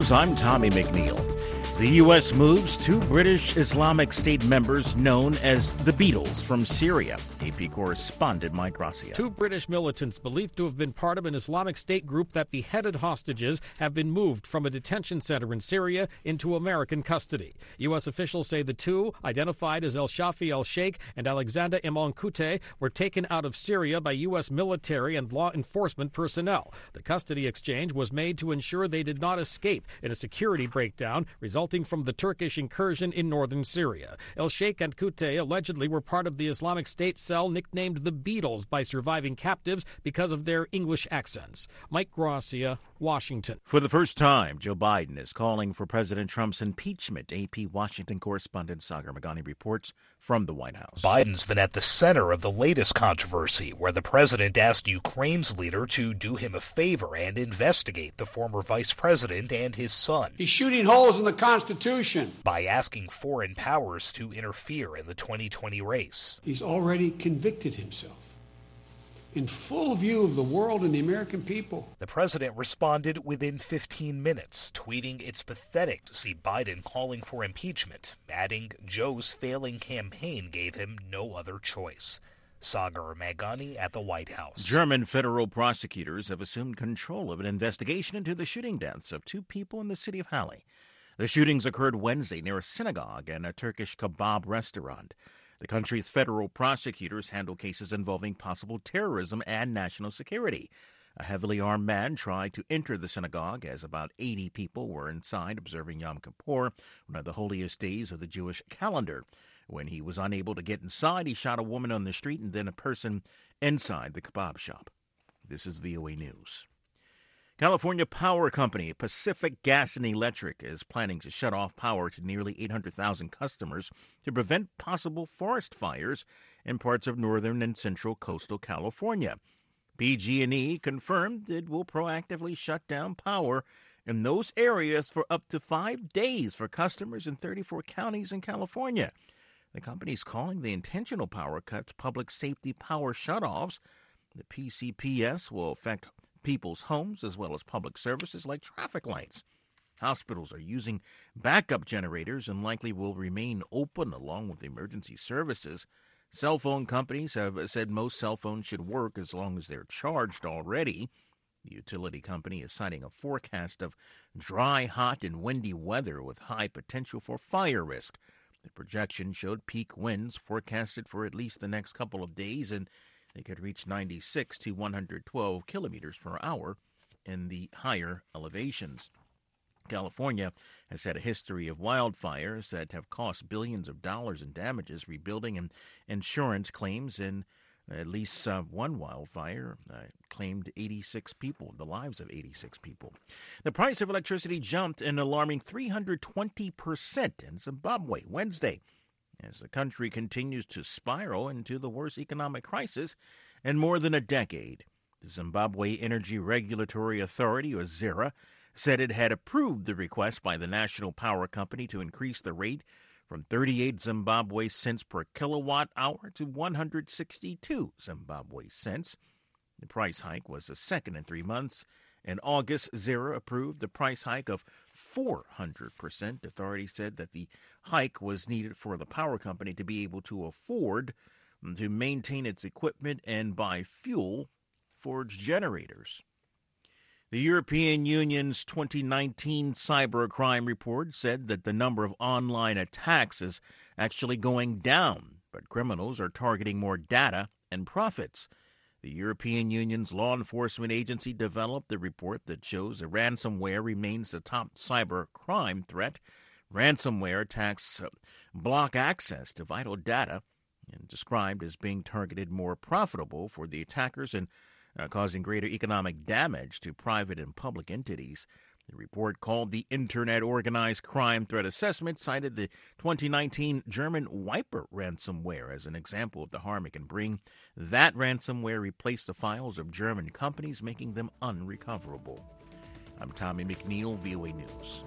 I'm Tommy McNeil. The U.S. moves two British Islamic State members known as the Beatles from Syria. AP correspondent Mike Gracia. Two British militants believed to have been part of an Islamic State group that beheaded hostages have been moved from a detention center in Syria into American custody. U.S. officials say the two, identified as El-Shafi El-Sheikh and Alexander Imam-Kute, were taken out of Syria by U.S. military and law enforcement personnel. The custody exchange was made to ensure they did not escape in a security breakdown resulting from the Turkish incursion in northern Syria. El-Sheikh and Kute allegedly were part of the Islamic State cell nicknamed the Beatles by surviving captives because of their English accents. Mike Gracia, Washington. For the first time, Joe Biden is calling for President Trump's impeachment. AP Washington correspondent Sagar Meghani reports from the White House. Biden's been at the center of the latest controversy, where the president asked Ukraine's leader to do him a favor and investigate the former vice president and his son. He's shooting holes in the Constitution by asking foreign powers to interfere in the 2020 race. He's already convicted himself in full view of the world and the American people. The president responded within 15 minutes, tweeting it's pathetic to see Biden calling for impeachment, adding Joe's failing campaign gave him no other choice. Sagar Meghani at the White House. German federal prosecutors have assumed control of an investigation into the shooting deaths of two people in the city of Halle. The shootings occurred Wednesday near a synagogue and a Turkish kebab restaurant. The country's federal prosecutors handle cases involving possible terrorism and national security. A heavily armed man tried to enter the synagogue as about 80 people were inside observing Yom Kippur, one of the holiest days of the Jewish calendar. When he was unable to get inside, he shot a woman on the street and then a person inside the kebab shop. This is VOA News. California Power Company, Pacific Gas and Electric, is planning to shut off power to nearly 800,000 customers to prevent possible forest fires in parts of northern and central coastal California. PG&E confirmed it will proactively shut down power in those areas for up to 5 days for customers in 34 counties in California. The company is calling the intentional power cuts public safety power shutoffs. The PCPS will affect people's homes as well as public services like traffic lights. Hospitals are using backup generators and likely will remain open along with emergency services. Cell phone companies have said most cell phones should work as long as they're charged already. The utility company is citing a forecast of dry, hot, and windy weather with high potential for fire risk. The projection showed peak winds forecasted for at least the next couple of days, and they could reach 96 to 112 kilometers per hour in the higher elevations. California has had a history of wildfires that have cost billions of dollars in damages, rebuilding, and insurance claims. In at least one wildfire claimed 86 people, the lives of 86 people. The price of electricity jumped an alarming 320% in Zimbabwe Wednesday, as the country continues to spiral into the worst economic crisis in more than a decade. The Zimbabwe Energy Regulatory Authority, or ZERA, said it had approved the request by the national power company to increase the rate from 38 Zimbabwe cents per kilowatt hour to 162 Zimbabwe cents. The price hike was the second in 3 months. In August, ZERA approved a price hike of 400%. Authorities said that the hike was needed for the power company to be able to afford to maintain its equipment and buy fuel for its generators. The European Union's 2019 cybercrime report said that the number of online attacks is actually going down, but criminals are targeting more data and profits. The European Union's law enforcement agency developed a report that shows that ransomware remains the top cybercrime threat. Ransomware attacks block access to vital data and described as being targeted more profitable for the attackers and causing greater economic damage to private and public entities. The report, called the Internet Organized Crime Threat Assessment, cited the 2019 German Wiper ransomware as an example of the harm it can bring. That ransomware replaced the files of German companies, making them unrecoverable. I'm Tommy McNeil, VOA News.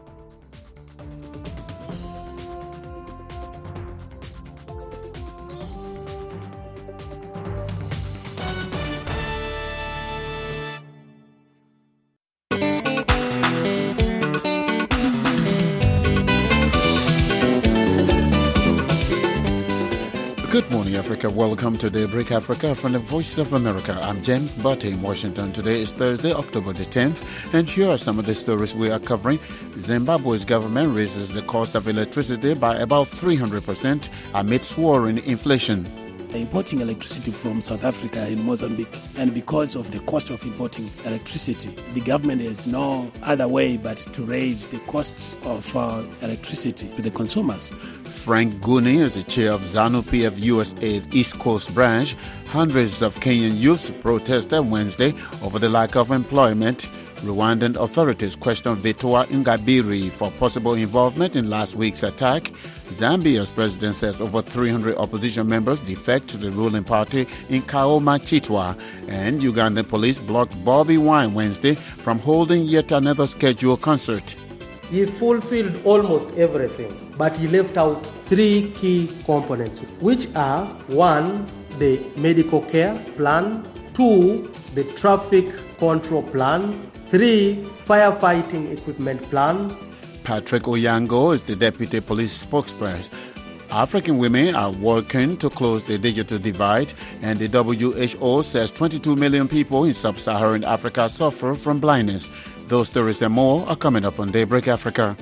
Africa. Welcome to Daybreak Africa from the Voice of America. I'm James Butte in Washington. Today is Thursday, October the 10th, and here are some of the stories we are covering. Zimbabwe's government raises the cost of electricity by about 300% amid soaring inflation. Importing electricity from South Africa and Mozambique, and because of the cost of importing electricity, the government has no other way but to raise the cost of electricity to the consumers. Frank Gooney is the chair of ZANU-PF USAID East Coast branch. Hundreds of Kenyan youths protested Wednesday over the lack of employment. Rwandan authorities question Victoire Ingabire for possible involvement in last week's attack. Zambia's president says over 300 opposition members defect to the ruling party in Kaoma Chitwa. And Ugandan police blocked Bobby Wine Wednesday from holding yet another scheduled concert. He fulfilled almost everything, but he left out three key components, which are 1, the medical care plan, 2, the traffic control plan, 3, firefighting equipment plan. Patrick Oyango is the deputy police spokesperson. African women are working to close the digital divide, and the WHO says 22 million people in sub-Saharan Africa suffer from blindness. Those stories and more are coming up on Daybreak Africa.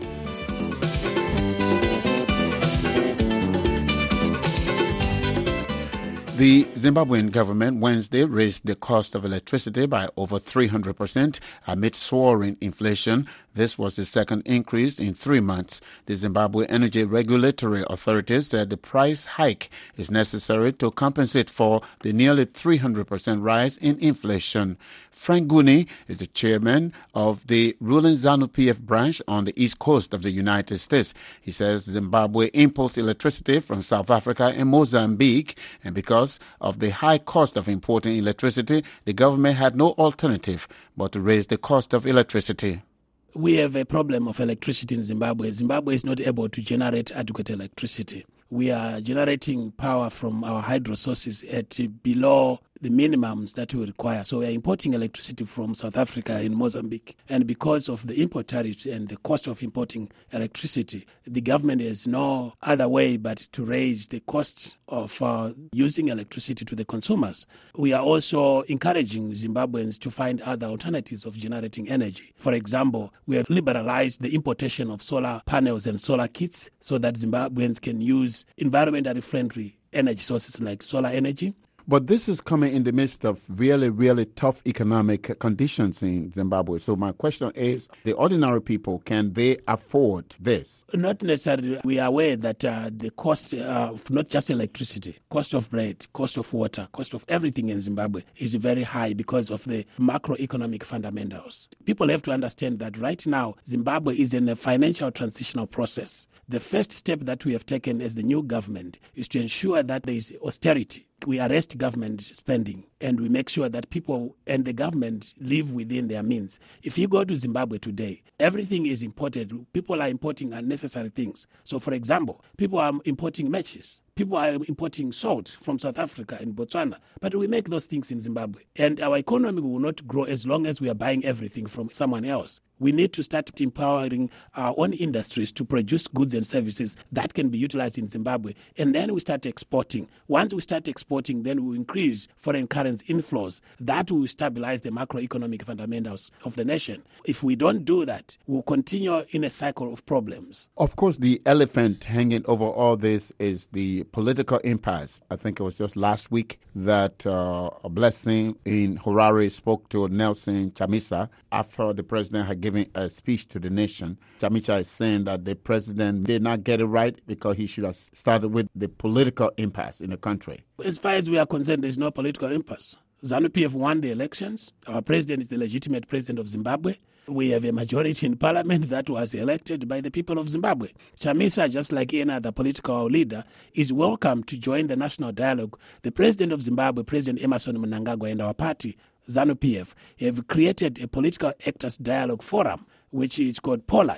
The Zimbabwean government Wednesday raised the cost of electricity by over 300% amid soaring inflation. This was the second increase in 3 months. The Zimbabwe Energy Regulatory Authority said the price hike is necessary to compensate for the nearly 300% rise in inflation. Frank Gooney is the chairman of the ruling ZANU-PF branch on the east coast of the United States. He says Zimbabwe imports electricity from South Africa and Mozambique, and because of the high cost of importing electricity, the government had no alternative but to raise the cost of electricity. We have a problem of electricity in Zimbabwe. Zimbabwe is not able to generate adequate electricity. We are generating power from our hydro sources at below the minimums that we require. So we are importing electricity from South Africa and Mozambique. And because of the import tariffs and the cost of importing electricity, the government has no other way but to raise the cost of using electricity to the consumers. We are also encouraging Zimbabweans to find other alternatives of generating energy. For example, we have liberalized the importation of solar panels and solar kits so that Zimbabweans can use environmentally friendly energy sources like solar energy. But this is coming in the midst of really, really tough economic conditions in Zimbabwe. So my question is, the ordinary people, can they afford this? Not necessarily. We are aware that the cost of not just electricity, cost of bread, cost of water, cost of everything in Zimbabwe is very high because of the macroeconomic fundamentals. People have to understand that right now, Zimbabwe is in a financial transitional process. The first step that we have taken as the new government is to ensure that there is austerity. We arrest government spending and we make sure that people and the government live within their means. If you go to Zimbabwe today, everything is imported. People are importing unnecessary things. So, for example, people are importing matches. People are importing salt from South Africa and Botswana, but we make those things in Zimbabwe. And our economy will not grow as long as we are buying everything from someone else. We need to start empowering our own industries to produce goods and services that can be utilized in Zimbabwe. And then we start exporting. Once we start exporting, then we increase foreign currency inflows. That will stabilize the macroeconomic fundamentals of the nation. If we don't do that, we'll continue in a cycle of problems. Of course, the elephant hanging over all this is the political impasse. I think it was just last week that a Blessing in Harare spoke to Nelson Chamisa after the president had given a speech to the nation. Chamisa is saying that the president did not get it right because he should have started with the political impasse in the country. As far as we are concerned, there's no political impasse. ZANU-PF won the elections. Our president is the legitimate president of Zimbabwe. We have a majority in parliament that was elected by the people of Zimbabwe. Chamisa, just like any other political leader, is welcome to join the national dialogue. The president of Zimbabwe, President Emmerson Mnangagwa, and our party, ZANU-PF, have created a political actors dialogue forum, which is called POLAD.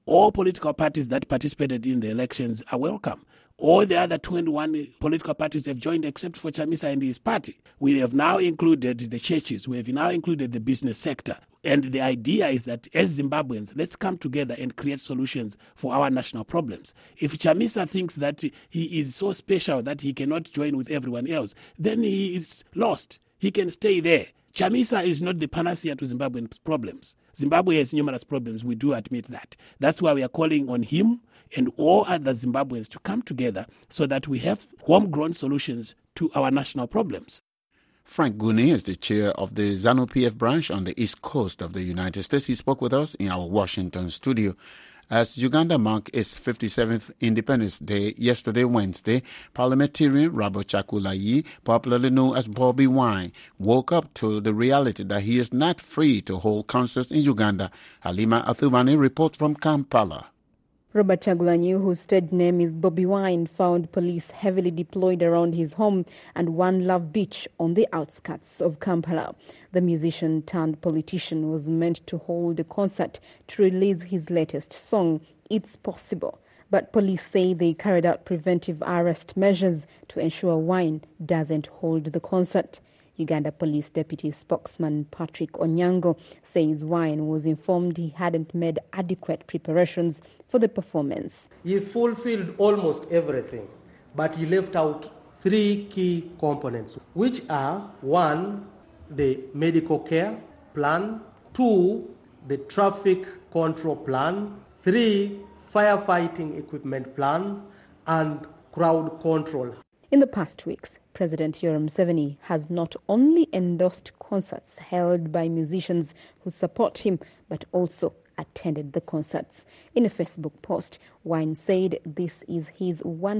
All political parties that participated in the elections are welcome. All the other 21 political parties have joined except for Chamisa and his party. We have now included the churches. We have now included the business sector. And the idea is that as Zimbabweans, let's come together and create solutions for our national problems. If Chamisa thinks that he is so special that he cannot join with everyone else, then he is lost. He can stay there. Chamisa is not the panacea to Zimbabwean problems. Zimbabwe has numerous problems. We do admit that. That's why we are calling on him and all other Zimbabweans to come together so that we have homegrown solutions to our national problems. Frank Guni is the chair of the ZANU-PF branch on the east coast of the United States. He spoke with us in our Washington studio. As Uganda marked its 57th Independence Day yesterday, Wednesday, parliamentarian Robert Chagulanyi, popularly known as Bobi Wine, woke up to the reality that he is not free to hold concerts in Uganda. Halima Athumani reports from Kampala. Robert Chagulanyi, whose stage name is Bobi Wine, found police heavily deployed around his home and One Love Beach on the outskirts of Kampala. The musician turned politician was meant to hold a concert to release his latest song, It's Possible. But police say they carried out preventive arrest measures to ensure Wine doesn't hold the concert. Uganda Police Deputy Spokesman Patrick Onyango says Wine was informed he hadn't made adequate preparations for the performance. He fulfilled almost everything, but he left out 3 key components, which are 1, the medical care plan, 2, the traffic control plan, 3, firefighting equipment plan, and crowd control. In the past weeks, President Yoweri Museveni has not only endorsed concerts held by musicians who support him, but also attended the concerts. In a Facebook post, Wine said this is his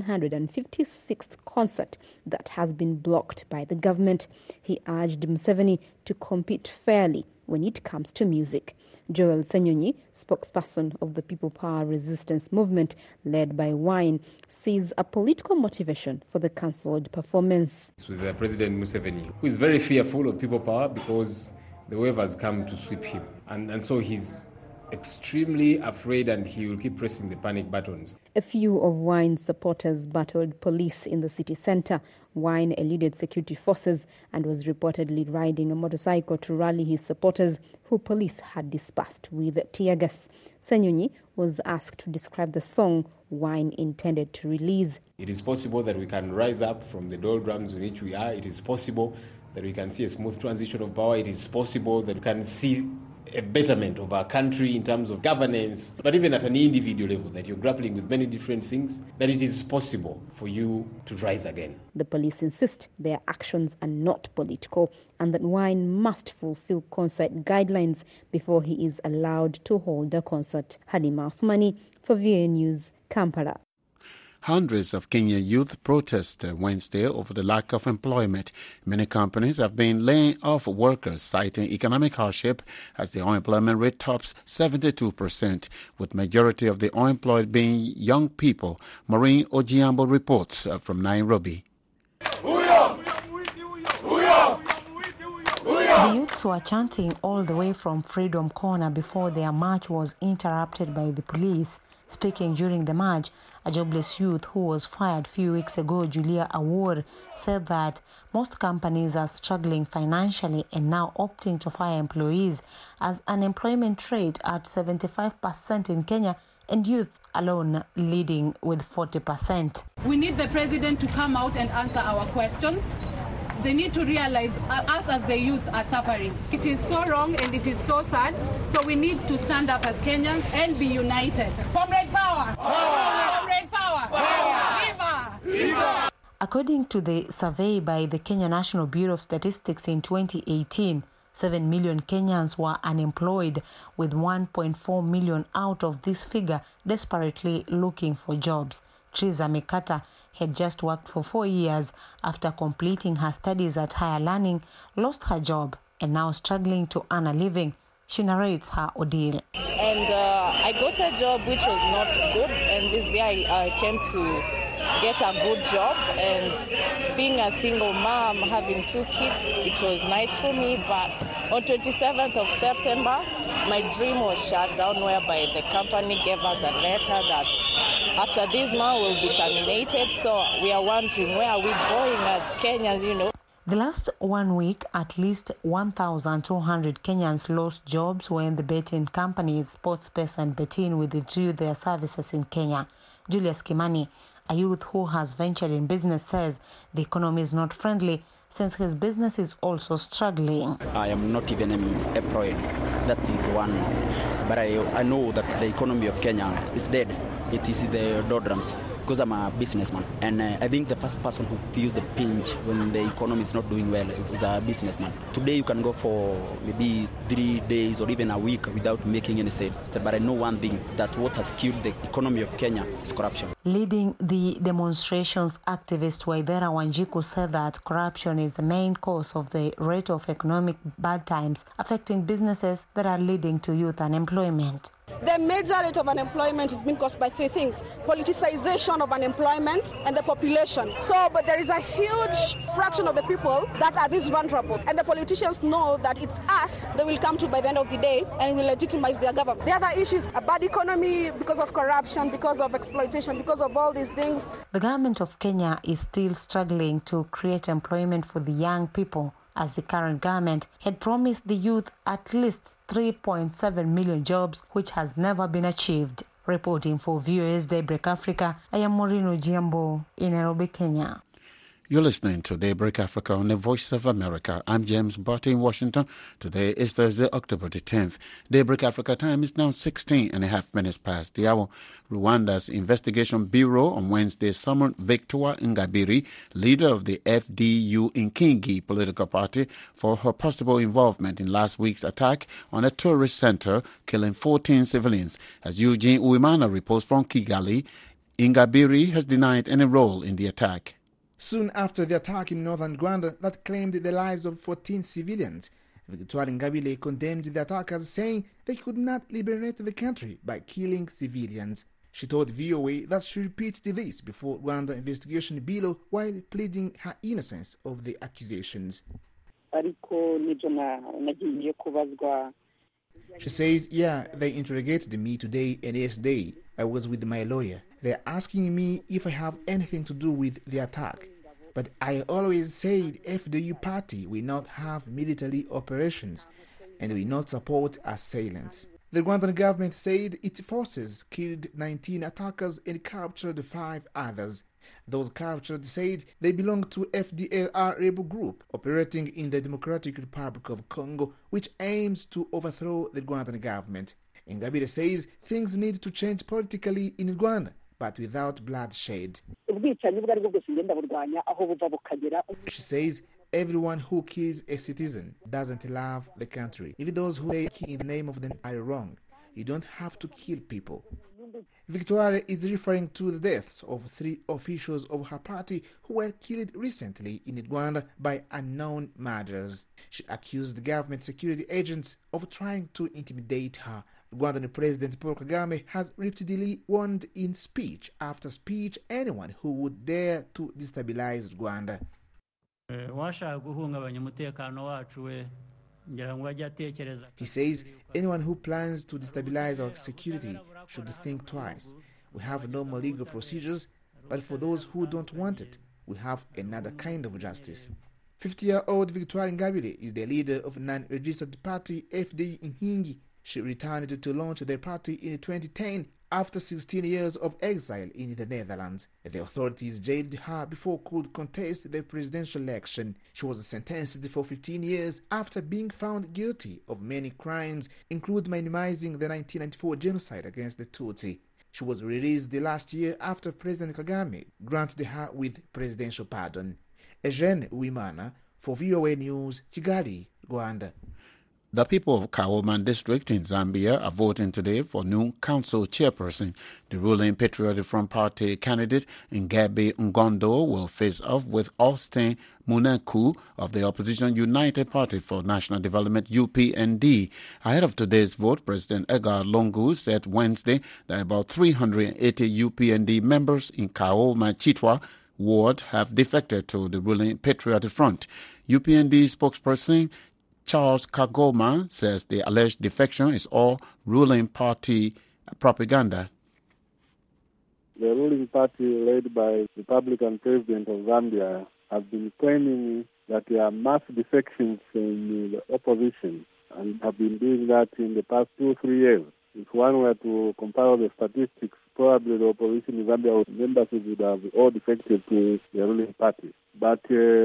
156th concert that has been blocked by the government. He urged Museveni to compete fairly when it comes to music. Joel Senyonyi, spokesperson of the People Power Resistance Movement led by Wine, sees a political motivation for the cancelled performance. With President Museveni, who is very fearful of People Power because the wave has come to sweep him. And so he's extremely afraid and he will keep pressing the panic buttons. A few of Wine's supporters battled police in the city centre. Wine eluded security forces and was reportedly riding a motorcycle to rally his supporters, who police had dispersed with tear gas. Senyonyi was asked to describe the song Wine intended to release. It is possible that we can rise up from the doldrums in which we are. It is possible that we can see a smooth transition of power. It is possible that we can see a betterment of our country in terms of governance, but even at an individual level, that you're grappling with many different things, that it is possible for you to rise again. The police insist their actions are not political and that Wine must fulfill concert guidelines before he is allowed to hold a concert. Halima Athumani for VOA News, Kampala. Hundreds of Kenyan youth protested Wednesday over the lack of employment. Many companies have been laying off workers, citing economic hardship as the unemployment rate tops 72%, with majority of the unemployed being young people. Maureen Ojiambo reports from Nairobi. The youths were chanting all the way from Freedom Corner before their march was interrupted by the police. Speaking during the march, a jobless youth who was fired a few weeks ago, Julia Awor, said that most companies are struggling financially and now opting to fire employees, as unemployment rate at 75% in Kenya and youth alone leading with 40%. We need the president to come out and answer our questions. They need to realize us as the youth are suffering. It is so wrong and it is so sad. So we need to stand up as Kenyans and be united. Comrade power! Power! Comrade power! Power! Viva! Viva! According to the survey by the Kenya National Bureau of Statistics in 2018, 7 million Kenyans were unemployed, with 1.4 million out of this figure desperately looking for jobs. Triza Mikata had just worked for 4 years after completing her studies at Higher Learning, lost her job, and now struggling to earn a living. She narrates her ordeal. And I got a job which was not good, and this year I came to get a good job. And being a single mom, having 2 kids, it was nice for me. But on 27th of September, my dream was shut down, whereby the company gave us a letter that after this month we'll be terminated. So we are wondering, where are we going as Kenyans, The last 1 week, at least 1,200 Kenyans lost jobs when the betting companies Sportsbet and Betin withdrew their services in Kenya. Julius Kimani, a youth who has ventured in business, says the economy is not friendly since his business is also struggling. I am not even employed. That is one. But I know that the economy of Kenya is dead. It is the doldrums. Because I'm a businessman, and I think the first person who feels the pinch when the economy is not doing well is a businessman. Today you can go for maybe 3 days or even a week without making any sales. But I know one thing, that what has killed the economy of Kenya is corruption. Leading the demonstrations, activist Waithera Wanjiku said that corruption is the main cause of the rate of economic bad times affecting businesses that are leading to youth unemployment. The major rate of unemployment is being caused by three things: politicization of unemployment and the population. But there is a huge fraction of the people that are this vulnerable, and the politicians know that it's us they will come to by the end of the day and will legitimize their government. The other issue is a bad economy because of corruption, because of exploitation, because of all these things. The government of Kenya is still struggling to create employment for the young people, as the current government had promised the youth at least 3.7 million jobs, which has never been achieved. Reporting for VOA's Daybreak Africa, I am Morino Giambo in Nairobi, Kenya. You're listening to Daybreak Africa on the Voice of America. I'm James Barty in Washington. Today is Thursday, October the 10th. Daybreak Africa time is now 16 and a half minutes past the hour. Rwanda's Investigation Bureau on Wednesday summoned Victoire Ingabire, leader of the FDU Inkingi political party, for her possible involvement in last week's attack on a tourist center, killing 14 civilians. As Eugene Uwimana reports from Kigali, Ingabire has denied any role in the attack. Soon after the attack in northern Rwanda that claimed the lives of 14 civilians, Victoire Ingabire condemned the attackers, saying they could not liberate the country by killing civilians. She told VOA that she repeated this before Rwanda Investigation Bureau while pleading her innocence of the accusations. She says, they interrogated me today and yesterday. I was with my lawyer. They're asking me if I have anything to do with the attack. But I always said FDU party will not have military operations and will not support assailants. The Rwandan government said its forces killed 19 attackers and captured 5 others. Those captured said they belong to FDLR rebel group operating in the Democratic Republic of Congo, which aims to overthrow the Rwandan government. Ingabire says things need to change politically in Rwanda, but without bloodshed. She says everyone who kills a citizen doesn't love the country. Even those who say in the name of them are wrong. You don't have to kill people. Victoire is referring to the deaths of 3 officials of her party who were killed recently in Rwanda by unknown murderers. She accused the government security agents of trying to intimidate her. Rwandan President Paul Kagame has repeatedly warned in speech after speech anyone who would dare to destabilize Rwanda. He says anyone who plans to destabilize our security should think twice. We have normal legal procedures, but for those who don't want it, we have another kind of justice. 50-year-old Victoire Ingabire is the leader of non-registered party FDU Inkingi. She returned to launch their party in 2010 after 16 years of exile in the Netherlands. The authorities jailed her before could contest the presidential election. She was sentenced for 15 years after being found guilty of many crimes, including minimizing the 1994 genocide against the Tutsi. She was released last year after President Kagame granted her with presidential pardon. Eugene Uwimana for VOA News, Kigali, Rwanda. The people of Kawoman district in Zambia are voting today for new council chairperson. The ruling Patriotic Front Party candidate Ngabe Ngondo will face off with Austin Munaku of the opposition United Party for National Development UPND. Ahead of today's vote, President Edgar Lungu said Wednesday that about 380 UPND members in Kaoma Chitwa ward have defected to the ruling Patriotic Front. UPND spokesperson Charles Kagoma says the alleged defection is all ruling party propaganda. The ruling party led by Republican President of Zambia has been claiming that there are mass defections from the opposition and have been doing that in the past 2 or 3 years. If one were to compare the statistics, probably the opposition in Zambia members would have all defected to the ruling party. But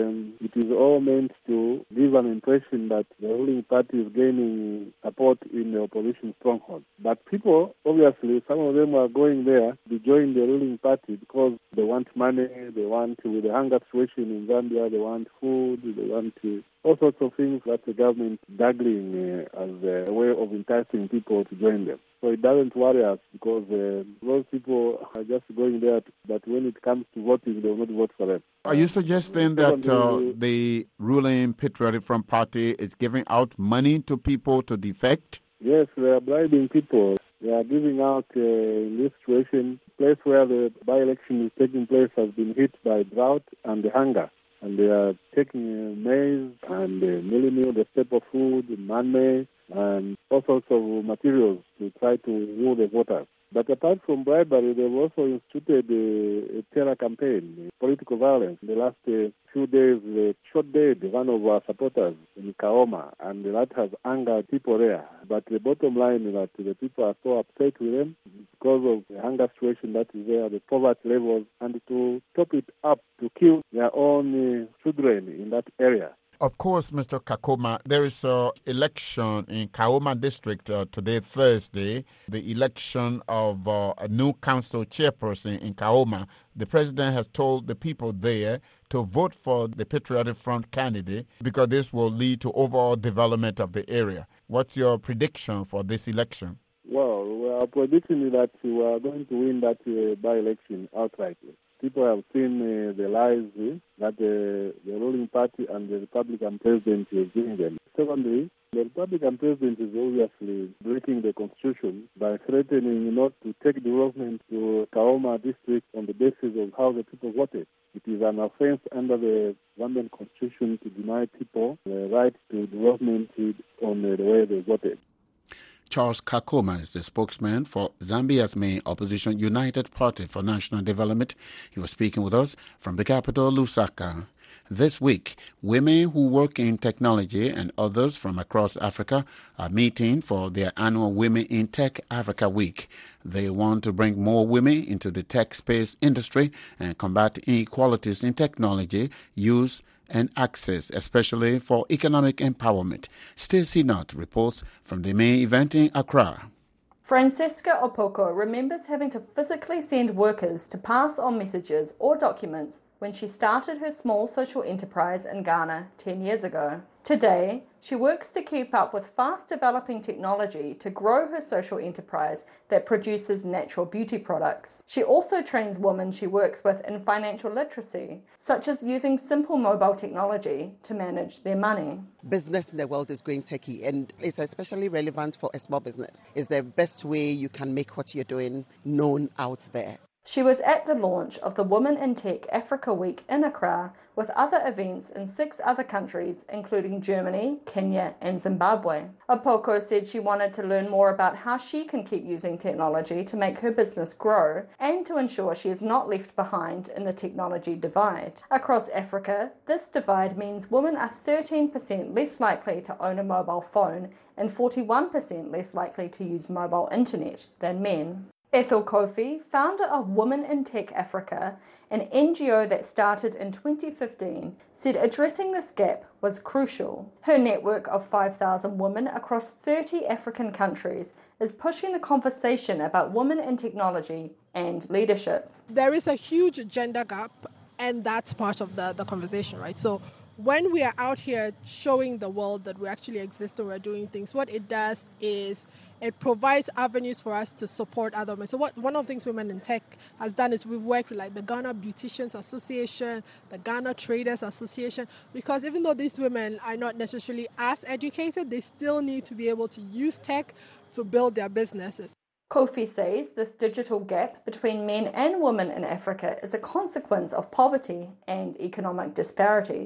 it is all meant to give an impression that the ruling party is gaining support in the opposition stronghold. But people, obviously, some of them are going there to join the ruling party because they want money, they want, with the hunger situation in Zambia, they want food, they want all sorts of things that the government is juggling as a way of enticing people to join them. So it doesn't worry us because those people are just going there, but when it comes to voting, they will not vote for them. Are you suggesting that the ruling Patriotic Front Party is giving out money to people to defect? Yes, they are bribing people. They are giving out, in this situation, the place where the by-election is taking place has been hit by drought and the hunger. And they are taking maize and mealie meal, the staple food, money, and all sorts of materials to try to woo the voters. But apart from bribery, they've also instituted a terror campaign, political violence. In the last few days, they shot dead one of our supporters in Kaoma, and that has angered people there. But the bottom line is that the people are so upset with them because of the hunger situation that is there, the poverty levels, and to top it up, to kill their own children in that area. Of course, Mr. Kakoma, there is an election in Kaoma district today, Thursday, the election of a new council chairperson in Kaoma. The president has told the people there to vote for the Patriotic Front candidate because this will lead to overall development of the area. What's your prediction for this election? Well, our prediction is that we are going to win that by-election outrightly. People have seen the lies that the ruling party and the Republican president is giving them. Secondly, the Republican president is obviously breaking the constitution by threatening not to take development to Kaoma district on the basis of how the people voted. It is an offense under the Zambian constitution to deny people the right to development on the way they voted. Charles Kakoma is the spokesman for Zambia's main opposition, United Party for National Development. He was speaking with us from the capital, Lusaka. This week, women who work in technology and others from across Africa are meeting for their annual Women in Tech Africa Week. They want to bring more women into the tech space industry and combat inequalities in technology use and access, especially for economic empowerment. Stacey Knott reports from the main event in Accra. Francesca Opoko remembers having to physically send workers to pass on messages or documents when she started her small social enterprise in Ghana 10 years ago. Today, she works to keep up with fast-developing technology to grow her social enterprise that produces natural beauty products. She also trains women she works with in financial literacy, such as using simple mobile technology to manage their money. Business in the world is going techie, and it's especially relevant for a small business. It's the best way you can make what you're doing known out there. She was at the launch of the Women in Tech Africa Week in Accra with other events in 6 other countries, including Germany, Kenya and Zimbabwe. Opoko said she wanted to learn more about how she can keep using technology to make her business grow and to ensure she is not left behind in the technology divide. Across Africa, this divide means women are 13% less likely to own a mobile phone and 41% less likely to use mobile internet than men. Ethel Kofi, founder of Women in Tech Africa, an NGO that started in 2015, said addressing this gap was crucial. Her network of 5,000 women across 30 African countries is pushing the conversation about women in technology and leadership. There is a huge gender gap, and that's part of the conversation, right? So when we are out here showing the world that we actually exist and we're doing things, what it does is it provides avenues for us to support other women. So one of the things Women in Tech has done is we've worked with like the Ghana Beauticians Association, the Ghana Traders Association, because even though these women are not necessarily as educated, they still need to be able to use tech to build their businesses. Kofi says this digital gap between men and women in Africa is a consequence of poverty and economic disparities.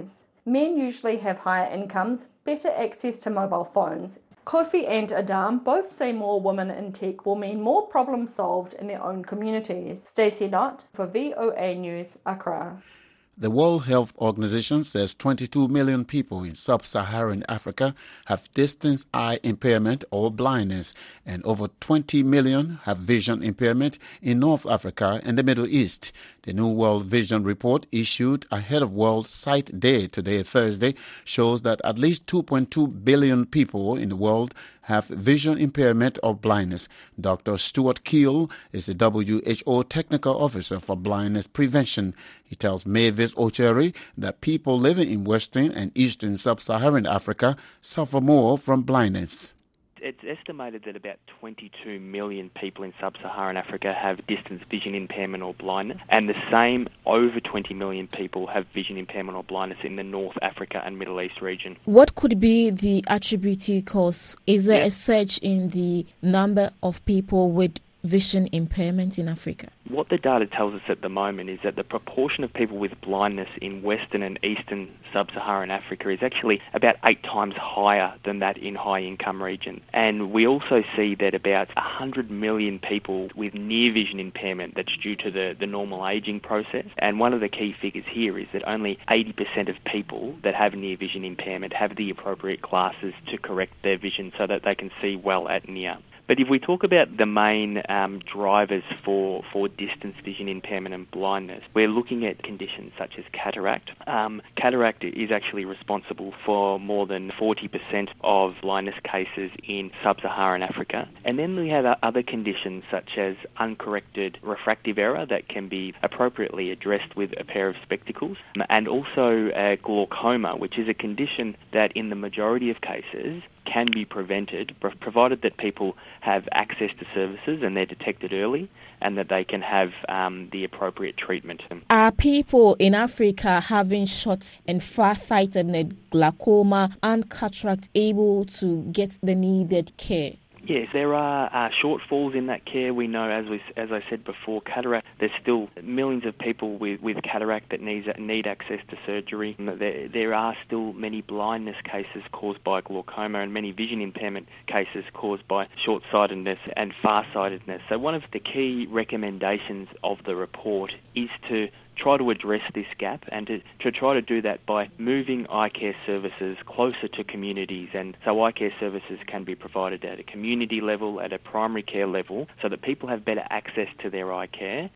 Men usually have higher incomes, better access to mobile phones. Kofi and Adam both say more women in tech will mean more problems solved in their own communities. Stacey Knott for VOA News, Accra. The World Health Organization says 22 million people in sub-Saharan Africa have distance eye impairment or blindness, and over 20 million have vision impairment in North Africa and the Middle East. The new World Vision Report issued ahead of World Sight Day today, Thursday, shows that at least 2.2 billion people in the world have vision impairment or blindness. Dr. Stuart Keel is the WHO Technical Officer for Blindness Prevention. He tells Mavis Ocheri that people living in Western and Eastern Sub-Saharan Africa suffer more from blindness. It's estimated that about 22 million people in sub-Saharan Africa have distance vision impairment or blindness, and the same over 20 million people have vision impairment or blindness in the North Africa and Middle East region. What could be the attributed cause? Is there a surge in the number of people with vision impairment in Africa? What the data tells us at the moment is that the proportion of people with blindness in Western and Eastern Sub-Saharan Africa is actually about 8 times higher than that in high-income regions. And we also see that about 100 million people with near vision impairment that's due to the normal ageing process. And one of the key figures here is that only 80% of people that have near vision impairment have the appropriate glasses to correct their vision so that they can see well at near. But if we talk about the main drivers for distance vision impairment and blindness, we're looking at conditions such as cataract. Cataract is actually responsible for more than 40% of blindness cases in sub-Saharan Africa. And then we have other conditions such as uncorrected refractive error that can be appropriately addressed with a pair of spectacles, and also glaucoma, which is a condition that in the majority of cases can be prevented, provided that people have access to services and they're detected early and that they can have the appropriate treatment. Are people in Africa having short and far-sightedness, glaucoma and cataract able to get the needed care? Yes, there are shortfalls in that care. We know, as I said before, cataract, there's still millions of people with cataract that need access to surgery. There are still many blindness cases caused by glaucoma and many vision impairment cases caused by short-sightedness and far-sightedness. So one of the key recommendations of the report is to try to address this gap and to try to do that by moving eye care services closer to communities. And so eye care services can be provided at a community level, at a primary care level, so that people have better access to their eye care.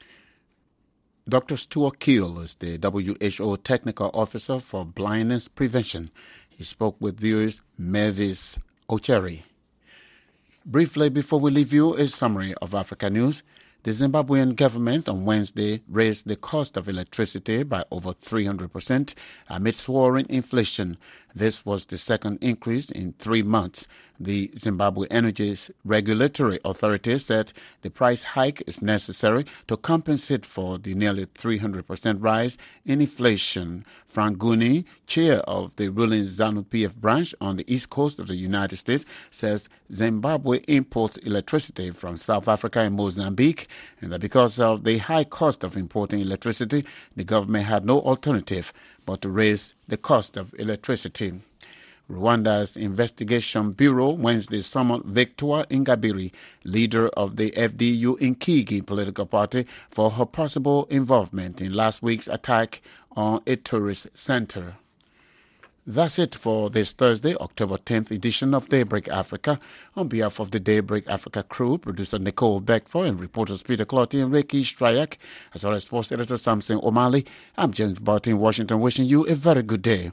Dr. Stuart Keel is the WHO Technical Officer for Blindness Prevention. He spoke with viewers Mavis Ocheri. Briefly, before we leave you, a summary of Africa news. The Zimbabwean government on Wednesday raised the cost of electricity by over 300% amid soaring inflation. This was the second increase in 3 months. The Zimbabwe Energy Regulatory Authority said the price hike is necessary to compensate for the nearly 300% rise in inflation. Frank Guni, chair of the ruling ZANU-PF branch on the east coast of the United States, says Zimbabwe imports electricity from South Africa and Mozambique, and that because of the high cost of importing electricity, the government had no alternative but to raise the cost of electricity. Rwanda's Investigation Bureau Wednesday summoned Victoire Ingabire, leader of the FDU Inkigi political party, for her possible involvement in last week's attack on a tourist center. That's it for this Thursday, October 10th edition of Daybreak Africa. On behalf of the Daybreak Africa crew, producer Nicole Beckford and reporters Peter Clotty and Ricky Strayak, as well as sports editor Samson O'Malley, I'm James Barton in Washington, wishing you a very good day.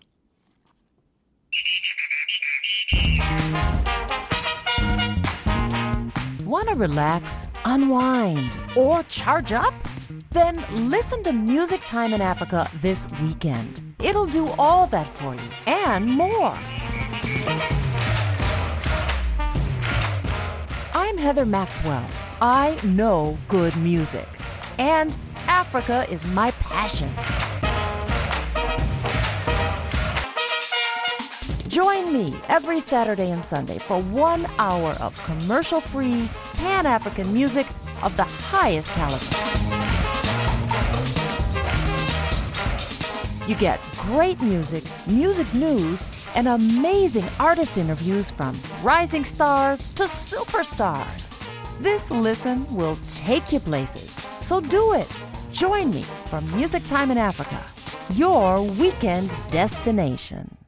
Want to relax, unwind, or charge up? Then listen to Music Time in Africa this weekend. It'll do all that for you and more. I'm Heather Maxwell. I know good music, and Africa is my passion. Join me every Saturday and Sunday for 1 hour of commercial-free, Pan-African music of the highest caliber. You get great music, music news, and amazing artist interviews from rising stars to superstars. This listen will take you places. So do it. Join me for Music Time in Africa, your weekend destination.